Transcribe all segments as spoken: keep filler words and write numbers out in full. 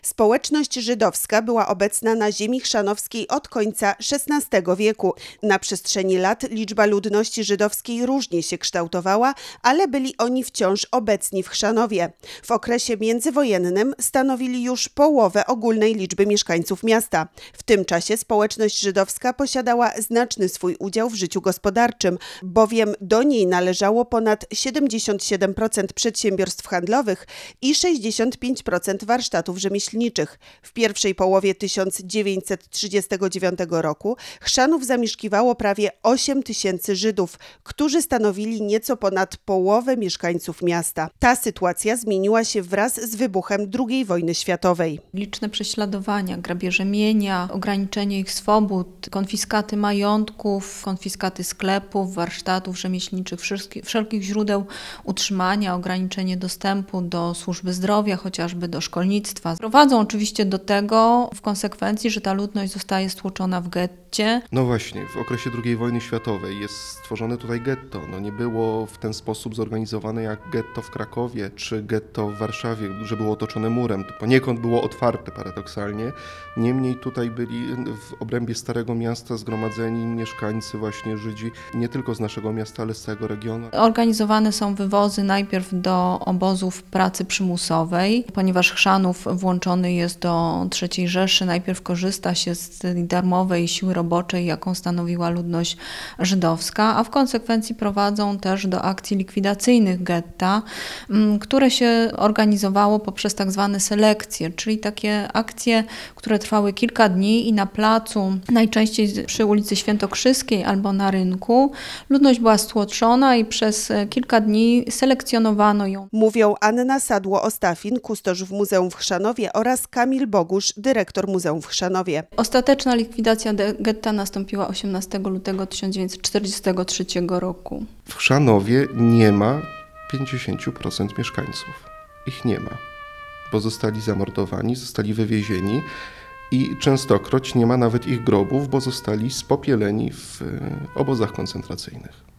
Społeczność żydowska była obecna na ziemi chrzanowskiej od końca szesnastego wieku. Na przestrzeni lat liczba ludności żydowskiej różnie się kształtowała, ale byli oni wciąż obecni w Chrzanowie. W okresie międzywojennym stanowili już połowę ogólnej liczby mieszkańców miasta. W tym czasie społeczność żydowska posiadała znaczny swój udział w życiu gospodarczym, bowiem do niej należało ponad siedemdziesiąt siedem procent przedsiębiorstw handlowych i sześćdziesiąt pięć procent warsztatów rzemieślniczych. W pierwszej połowie tysiąc dziewięćset trzydziestego dziewiątego roku Chrzanów zamieszkiwało prawie osiem tysięcy Żydów, którzy stanowili nieco ponad połowę mieszkańców miasta. Ta sytuacja zmieniła się wraz z wybuchem drugiej wojny światowej. Liczne prześladowania, grabieże mienia, ograniczenie ich swobód, konfiskaty majątków, konfiskaty sklepów, warsztatów rzemieślniczych, wszelkich źródeł utrzymania, ograniczenie dostępu do służby zdrowia, chociażby do szkolnictwa. Prowadzą oczywiście do tego w konsekwencji, że ta ludność zostaje stłoczona w getcie. No właśnie, w okresie drugiej wojny światowej jest stworzone tutaj getto. No nie było w ten sposób zorganizowane jak getto w Krakowie czy getto w Warszawie, że było otoczone murem. To poniekąd było otwarte paradoksalnie. Niemniej tutaj byli w obrębie Starego Miasta zgromadzeni mieszkańcy, właśnie Żydzi, nie tylko z naszego miasta, ale z całego regionu. Organizowane są wywozy najpierw do obozów pracy przymusowej, ponieważ Chrzanów włączony jest do trzeciej Rzeszy, najpierw korzysta się z tej darmowej siły roboczej, jaką stanowiła ludność żydowska, a w konsekwencji prowadzą też do akcji likwidacyjnych getta, które się organizowało poprzez tak zwane selekcje, czyli takie akcje, które trwały kilka dni i na placu, najczęściej przy ulicy Świętokrzyskiej albo na rynku, ludność była stłoczona i przez kilka dni selekcjonowano ją. Mówią Anna Sadło-Ostafin, kustosz w Muzeum w Chrzanowie, oraz Kamil Bogusz, dyrektor Muzeum w Chrzanowie. Ostateczna likwidacja getta nastąpiła osiemnastego lutego tysiąc dziewięćset czterdziestego trzeciego roku. W Chrzanowie nie ma pięćdziesiąt procent mieszkańców. Ich nie ma, bo zostali zamordowani, zostali wywiezieni i częstokroć nie ma nawet ich grobów, bo zostali spopieleni w obozach koncentracyjnych.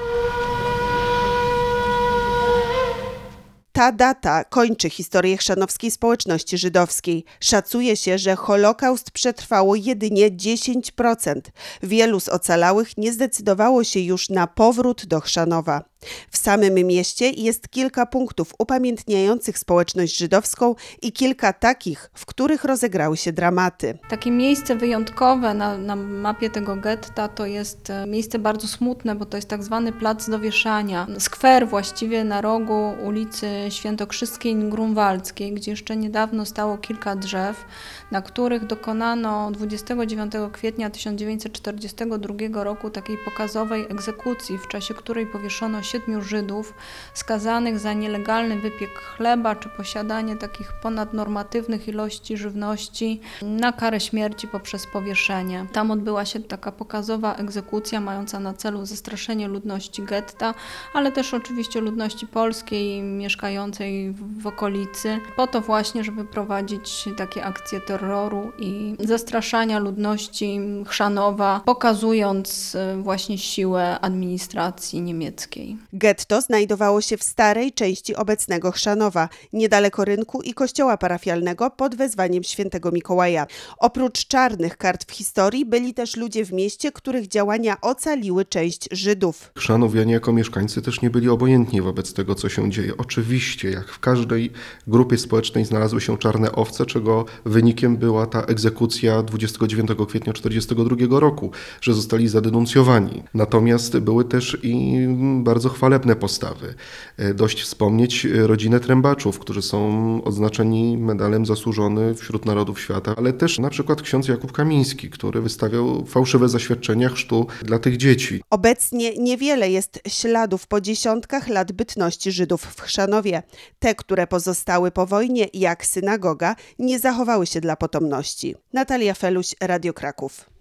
Ta data kończy historię chrzanowskiej społeczności żydowskiej. Szacuje się, że Holokaust przetrwało jedynie dziesięć procent. Wielu z ocalałych nie zdecydowało się już na powrót do Chrzanowa. W samym mieście jest kilka punktów upamiętniających społeczność żydowską i kilka takich, w których rozegrały się dramaty. Takie miejsce wyjątkowe na, na mapie tego getta to jest miejsce bardzo smutne, bo to jest tak zwany plac do wieszania. Skwer właściwie na rogu ulicy Świętokrzyskiej i Grunwaldzkiej, gdzie jeszcze niedawno stało kilka drzew, na których dokonano dwudziestego dziewiątego kwietnia tysiąc dziewięćset czterdziestego drugiego roku takiej pokazowej egzekucji, w czasie której powieszono siedmiu Żydów skazanych za nielegalny wypiek chleba czy posiadanie takich ponadnormatywnych ilości żywności na karę śmierci poprzez powieszenie. Tam odbyła się taka pokazowa egzekucja mająca na celu zastraszenie ludności getta, ale też oczywiście ludności polskiej mieszkającej w okolicy, po to właśnie, żeby prowadzić takie akcje terroru i zastraszania ludności Chrzanowa, pokazując właśnie siłę administracji niemieckiej. Getto znajdowało się w starej części obecnego Chrzanowa, niedaleko rynku i kościoła parafialnego pod wezwaniem świętego Mikołaja. Oprócz czarnych kart w historii byli też ludzie w mieście, których działania ocaliły część Żydów. Chrzanowianie jako mieszkańcy też nie byli obojętni wobec tego, co się dzieje. Oczywiście, jak w każdej grupie społecznej znalazły się czarne owce, czego wynikiem była ta egzekucja dwudziestego dziewiątego kwietnia tysiąc dziewięćset czterdziestego drugiego roku, że zostali zadenuncjowani. Natomiast były też i bardzo chwalebne postawy. Dość wspomnieć rodzinę Trębaczów, którzy są odznaczeni medalem zasłużony wśród narodów świata, ale też na przykład ksiądz Jakub Kamiński, który wystawiał fałszywe zaświadczenia chrztu dla tych dzieci. Obecnie niewiele jest śladów po dziesiątkach lat bytności Żydów w Chrzanowie. Te, które pozostały po wojnie, jak synagoga, nie zachowały się dla potomności. Natalia Feluś, Radio Kraków.